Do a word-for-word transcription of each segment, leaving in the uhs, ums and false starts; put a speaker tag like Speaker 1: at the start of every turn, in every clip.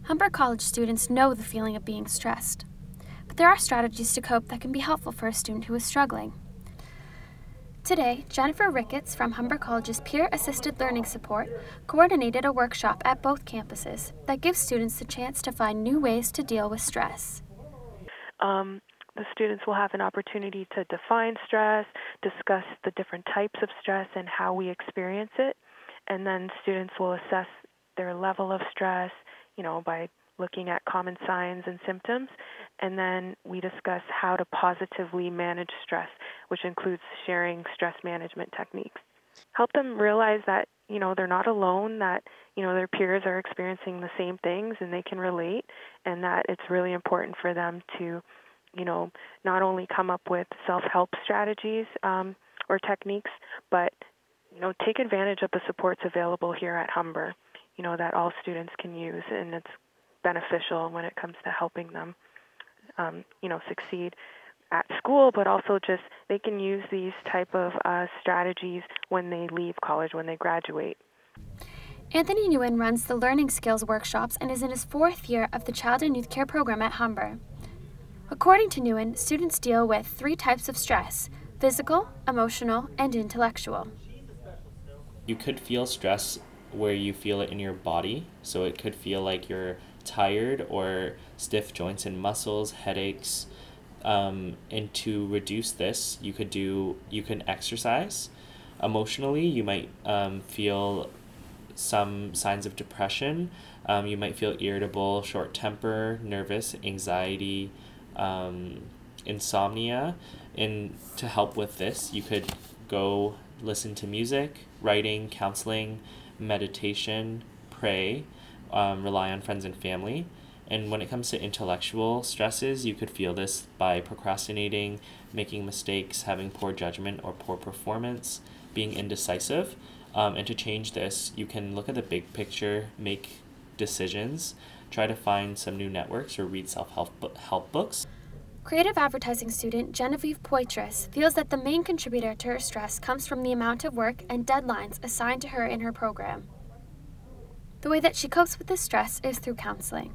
Speaker 1: Humber College students know the feeling of being stressed, but there are strategies to cope that can be helpful for a student who is struggling. Today, Jennifer Ricketts from Humber College's Peer Assisted Learning Support coordinated a workshop at both campuses that gives students the chance to find new ways to deal with stress.
Speaker 2: Um, the students will have an opportunity to define stress, discuss the different types of stress and how we experience it, and then students will assess their level of stress, you know, by looking at common signs and symptoms, and then we discuss how to positively manage stress, which includes sharing stress management techniques. Help them realize that, you know, they're not alone, that, you know, their peers are experiencing the same things and they can relate, and that it's really important for them to, you know, not only come up with self-help strategies um, or techniques, but, you know, take advantage of the supports available here at Humber, you know, that all students can use, and it's beneficial when it comes to helping them, um, you know, succeed at school, but also just they can use these type of uh, strategies when they leave college, when they graduate.
Speaker 1: Anthony Nguyen runs the Learning Skills workshops and is in his fourth year of the Child and Youth Care program at Humber. According to Nguyen, students deal with three types of stress: physical, emotional, and intellectual.
Speaker 3: You could feel stress where you feel it in your body, so it could feel like you're tired or stiff joints and muscles, headaches. Um, and to reduce this, you could do you can exercise. Emotionally, you might um, feel some signs of depression. Um, you might feel irritable, short temper, nervous, anxiety, um, insomnia. And to help with this, you could go listen to music, writing, counseling, meditation, pray, um, rely on friends and family. And when it comes to intellectual stresses, you could feel this by procrastinating, making mistakes, having poor judgment or poor performance, being indecisive. Um, and to change this, you can look at the big picture, make decisions, try to find some new networks or read self-help help books.
Speaker 1: Creative advertising student Genevieve Poitras feels that the main contributor to her stress comes from the amount of work and deadlines assigned to her in her program. The way that she copes with this stress is through counseling.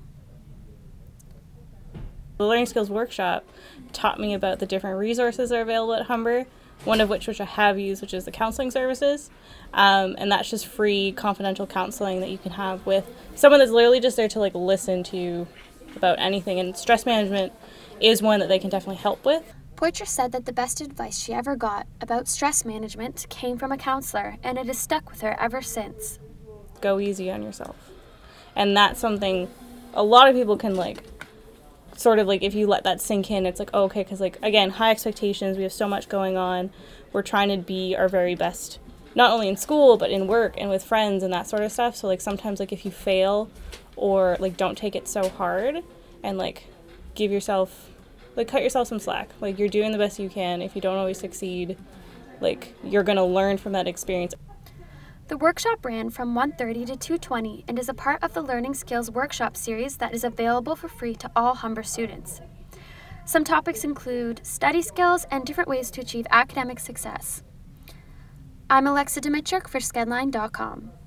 Speaker 4: The Learning Skills workshop taught me about the different resources that are available at Humber, one of which which I have used, which is the counseling services. Um, and that's just free, confidential counseling that you can have with someone that's literally just there to like listen to you about anything. And stress management is one that they can definitely help with.
Speaker 1: Poitras said that the best advice she ever got about stress management came from a counselor, and it has stuck with her ever since.
Speaker 4: Go easy on yourself. And that's something a lot of people can like sort of like, if you let that sink in, it's like, oh, okay, because like, again, high expectations, we have so much going on, we're trying to be our very best, not only in school, but in work and with friends and that sort of stuff. So like sometimes like if you fail or like don't take it so hard and like give yourself, like cut yourself some slack, like you're doing the best you can. If you don't always succeed, like you're going to learn from that experience.
Speaker 1: The workshop ran from one thirty to two twenty and is a part of the Learning Skills workshop series that is available for free to all Humber students. Some topics include study skills and different ways to achieve academic success. I'm Alexa Dimitruk for Skedline dot com.